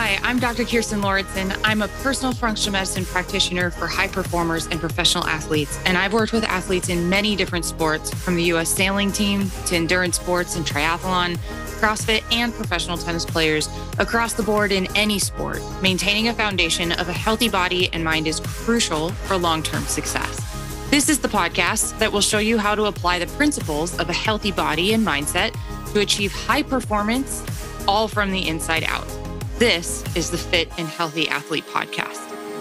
Hi, I'm Dr. Kirsten Lauritsen. I'm a personal functional medicine practitioner for high performers and professional athletes. And I've worked with athletes in many different sports, from the U.S. sailing team to endurance sports and triathlon, CrossFit, and professional tennis players across the board in any sport. Maintaining a foundation of a healthy body and mind is crucial for long-term success. This is the podcast that will show you how to apply the principles of a healthy body and mindset to achieve high performance, all from the inside out. This is the Fit and Healthy Athlete Podcast.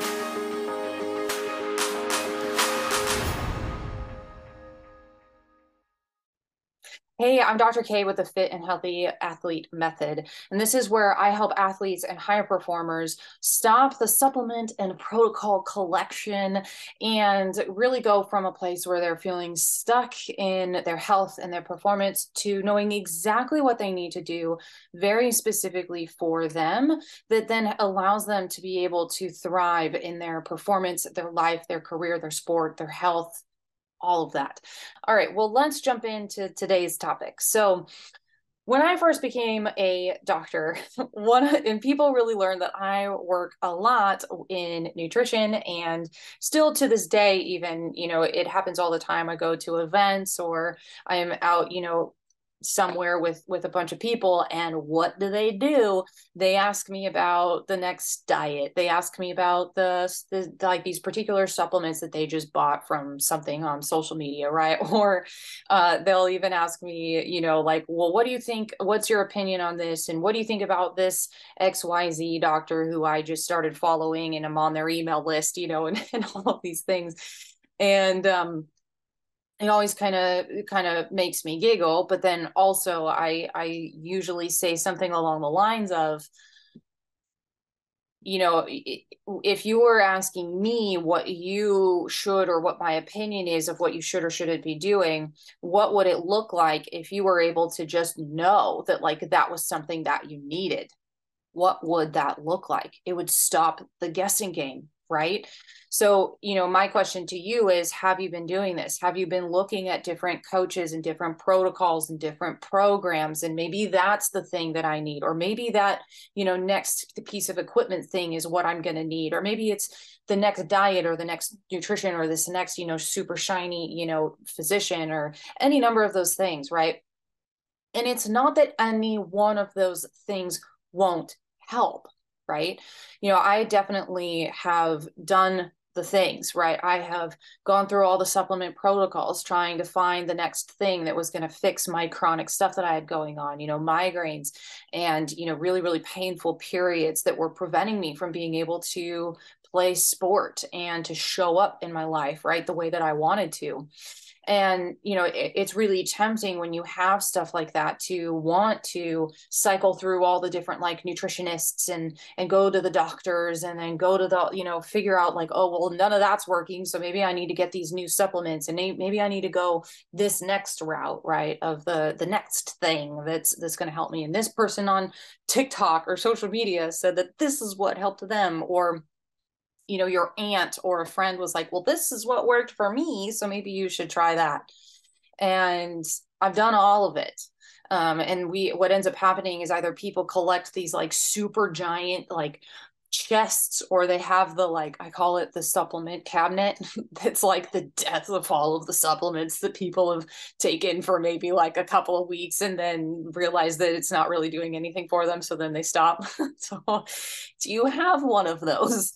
Hey, I'm Dr. K with the Fit and Healthy Athlete Method, and this is where I help athletes and higher performers stop the supplement and protocol collection and really go from a place where they're feeling stuck in their health and their performance to knowing exactly what they need to do very specifically for them, that then allows them to be able to thrive in their performance, their life, their career, their sport, their health, all of that. All right, well, let's jump into today's topic. So when I first became a doctor, and people really learned that I work a lot in nutrition, and still to this day, even, it happens all the time. I go to events or I'm out, somewhere with a bunch of people, and what do? They ask me about the next diet. They ask me about the like these particular supplements that they just bought from something on social media, right? Or they'll even ask me, like, well, what do you think? What's your opinion on this? And what do you think about this XYZ doctor who I just started following and I'm on their email list, and all of these things. And it always kind of makes me giggle, but then also I usually say something along the lines of, if you were asking me what you should, or what my opinion is of what you should or shouldn't be doing, what would it look like if you were able to just know that, like, that was something that you needed? What would that look like? It would stop the guessing game, right? So, my question to you is, have you been doing this? Have you been looking at different coaches and different protocols and different programs? And maybe that's the thing that I need, or maybe that, next piece of equipment thing is what I'm going to need, or maybe it's the next diet or the next nutrition or this next, super shiny, physician, or any number of those things, right? And it's not that any one of those things won't help, right? I definitely have done the things, right? I have gone through all the supplement protocols trying to find the next thing that was going to fix my chronic stuff that I had going on, migraines and, really, really painful periods that were preventing me from being able to play sport and to show up in my life, right, the way that I wanted to. And, it's really tempting when you have stuff like that to want to cycle through all the different, like, nutritionists and go to the doctors and then go to the, figure out, like, oh, well, none of that's working. So maybe I need to get these new supplements, and maybe I need to go this next route, right, of the next thing that's going to help me. And this person on TikTok or social media said that this is what helped them, or your aunt or a friend was like, well, this is what worked for me, so maybe you should try that. And I've done all of it. And what ends up happening is either people collect these, like, super giant, like, chests, or they have the, like, I call it the supplement cabinet that's like the death of all of the supplements that people have taken for maybe like a couple of weeks and then realize that it's not really doing anything for them, so then they stop. So do you have one of those?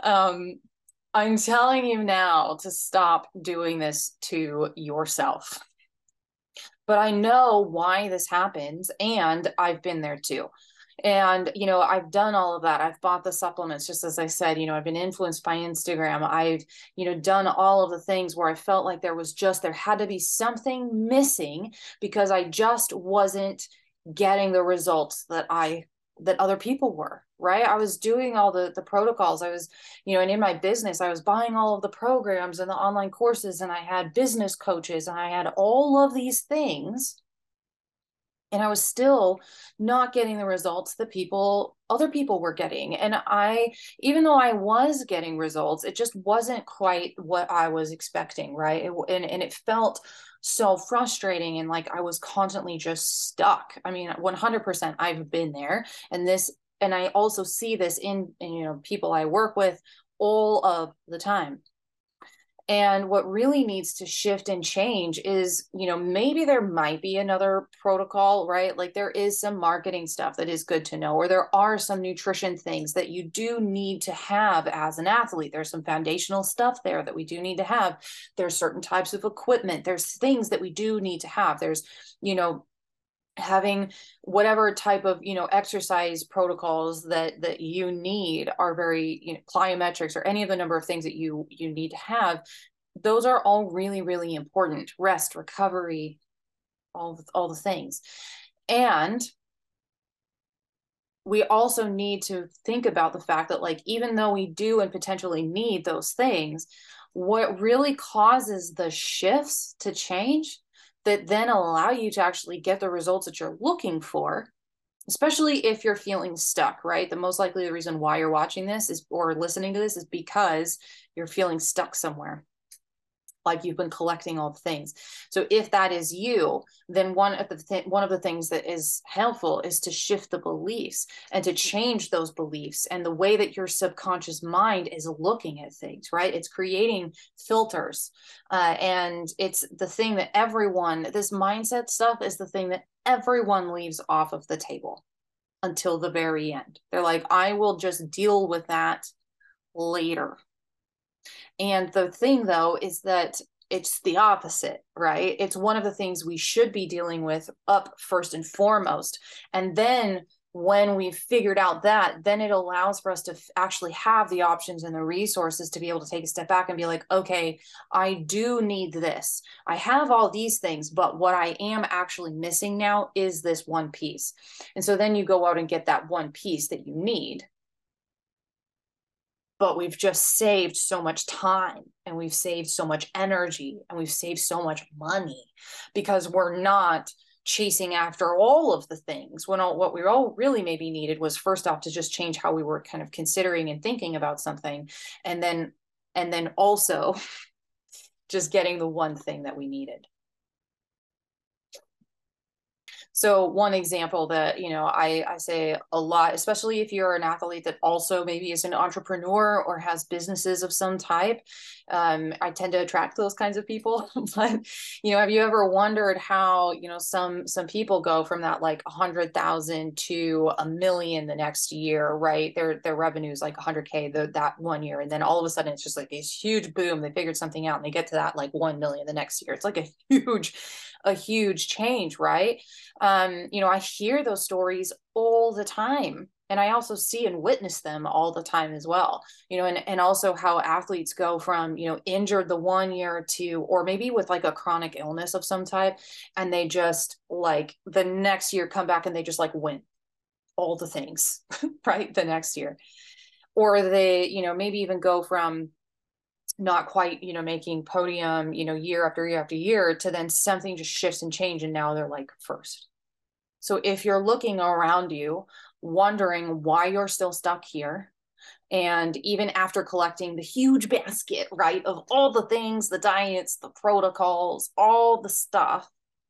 I'm telling you now to stop doing this to yourself. But I know why this happens, and I've been there too. And, I've done all of that. I've bought the supplements, just as I said, I've been influenced by Instagram. I've, done all of the things where I felt like there had to be something missing because I just wasn't getting the results that other people were, right? I was doing all the protocols. I was, and in my business, I was buying all of the programs and the online courses, and I had business coaches, and I had all of these things. And I was still not getting the results that other people were getting. And even though I was getting results, it just wasn't quite what I was expecting, right? And it felt so frustrating, and like I was constantly just stuck. I mean, 100% I've been there. And this and I also see this in you know, people I work with all of the time. And what really needs to shift and change is, you know, maybe there might be another protocol, right? Like there is some marketing stuff that is good to know, or there are some nutrition things that you do need to have as an athlete. There's some foundational stuff there that we do need to have. There's certain types of equipment. There's things that we do need to have. There's, you know, having whatever type of, you know, exercise protocols that you need are very, you know, plyometrics or any of the number of things that you need to have. Those are all really, really important. Rest, recovery, all the things. And we also need to think about the fact that, like, even though we do and potentially need those things, what really causes the shifts to change that then allow you to actually get the results that you're looking for, especially if you're feeling stuck, right? The most likely the reason why you're watching this is, or listening to this, is because you're feeling stuck somewhere, like you've been collecting all the things. So if that is you, then one of the things that is helpful is to shift the beliefs and to change those beliefs and the way that your subconscious mind is looking at things, right? It's creating filters. And it's the thing that this mindset stuff is the thing that everyone leaves off of the table until the very end. They're like, I will just deal with that later. And the thing, though, is that it's the opposite, right? It's one of the things we should be dealing with up first and foremost. And then when we've figured out that, then it allows for us to actually have the options and the resources to be able to take a step back and be like, okay, I do need this. I have all these things, but what I am actually missing now is this one piece. And so then you go out and get that one piece that you need. But we've just saved so much time, and we've saved so much energy, and we've saved so much money because we're not chasing after all of the things, when what we all really maybe needed was, first off, to just change how we were kind of considering and thinking about something, and then also just getting the one thing that we needed. So one example that, you know, I say a lot, especially if you're an athlete that also maybe is an entrepreneur or has businesses of some type, I tend to attract those kinds of people. But, you know, have you ever wondered how, you know, some people go from that like 100,000 to 1 million the next year, right? Their revenue is like 100K that one year, and then all of a sudden it's just like this huge boom. They figured something out and they get to that like 1 million the next year. It's like a huge change, right? You know, I hear those stories all the time, and I also see and witness them all the time as well, you know, and also how athletes go from, you know, injured the one year to, or maybe with like a chronic illness of some type, and they just like the next year come back and they just like win all the things, right? The next year. Or they, you know, maybe even go from not quite, you know, making podium, you know, year after year after year, to then something just shifts and change and now they're like first. So if you're looking around you, wondering why you're still stuck here, and even after collecting the huge basket, right, of all the things, the diets, the protocols, all the stuff,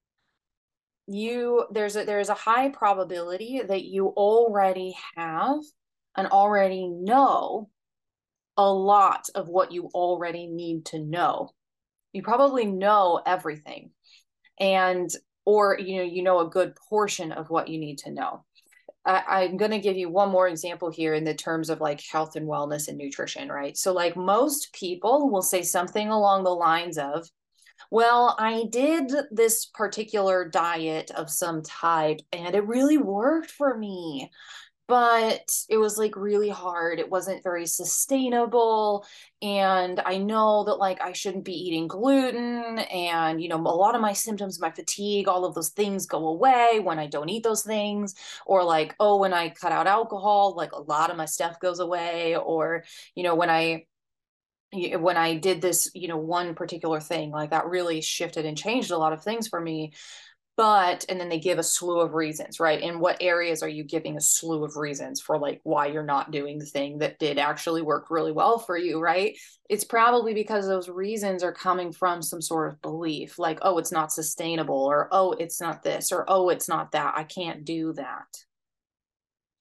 there's a high probability that you already have and already know a lot of what you already need to know. You probably know everything, and or you know a good portion of what you need to know. I'm going to give you one more example here in the terms of like health and wellness and nutrition, right? So like most people will say something along the lines of, well, I did this particular diet of some type and it really worked for me, but it was like really hard. It wasn't very sustainable. And I know that like I shouldn't be eating gluten. And, you know, a lot of my symptoms, my fatigue, all of those things go away when I don't eat those things. Or like, oh, when I cut out alcohol, like a lot of my stuff goes away. Or, you know, when I did this, you know, one particular thing, like that really shifted and changed a lot of things for me. But, and then they give a slew of reasons, right? In what areas are you giving a slew of reasons for like why you're not doing the thing that did actually work really well for you, right? It's probably because those reasons are coming from some sort of belief, like, oh, it's not sustainable, or oh, it's not this, or oh, it's not that. I can't do that.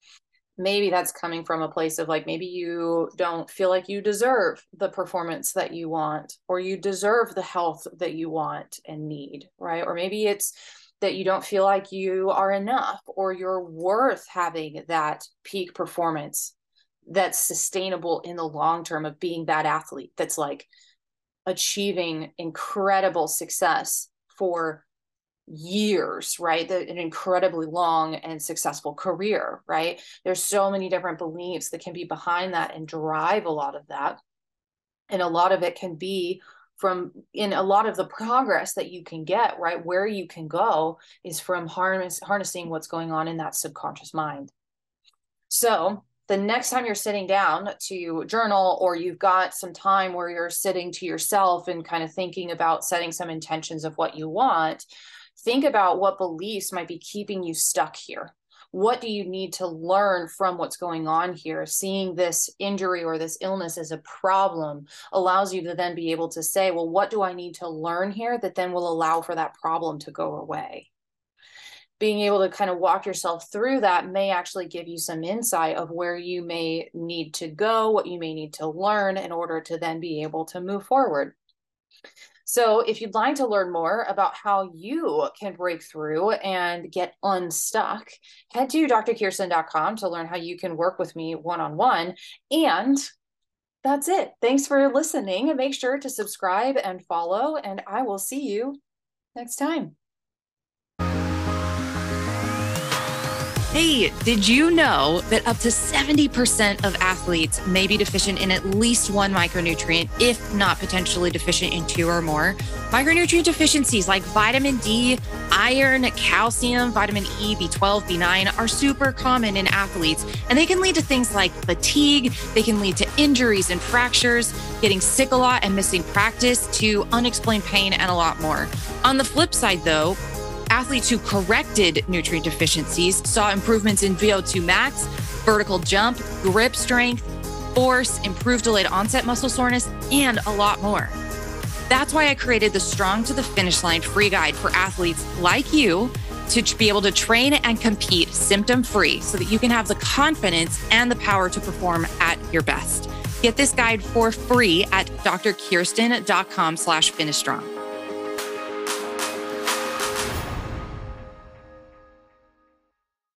maybe that's coming from a place of like, maybe you don't feel like you deserve the performance that you want, or you deserve the health that you want and need, right? Or maybe it's that you don't feel like you are enough, or you're worth having that peak performance that's sustainable in the long term of being that athlete that's like achieving incredible success for years, right? An incredibly long and successful career, right? There's so many different beliefs that can be behind that and drive a lot of that. And a lot of it can be from in a lot of the progress that you can get, right? Where you can go is from harnessing what's going on in that subconscious mind. So the next time you're sitting down to journal, or you've got some time where you're sitting to yourself and kind of thinking about setting some intentions of what you want, think about what beliefs might be keeping you stuck here. What do you need to learn from what's going on here? Seeing this injury or this illness as a problem allows you to then be able to say, well, what do I need to learn here that then will allow for that problem to go away? Being able to kind of walk yourself through that may actually give you some insight of where you may need to go, what you may need to learn in order to then be able to move forward. So if you'd like to learn more about how you can break through and get unstuck, head to drkirsten.com to learn how you can work with me one-on-one. And that's it. Thanks for listening, and make sure to subscribe and follow, and I will see you next time. Hey, did you know that up to 70% of athletes may be deficient in at least one micronutrient, if not potentially deficient in two or more? Micronutrient deficiencies like vitamin D, iron, calcium, vitamin E, B12, B9 are super common in athletes, and they can lead to things like fatigue. They can lead to injuries and fractures, getting sick a lot and missing practice, to unexplained pain, and a lot more. On the flip side, though, athletes who corrected nutrient deficiencies saw improvements in VO2 max, vertical jump, grip strength, force, improved delayed onset muscle soreness, and a lot more. That's why I created the Strong to the Finish Line free guide for athletes like you to be able to train and compete symptom-free, so that you can have the confidence and the power to perform at your best. Get this guide for free at drkirsten.com/finishstrong.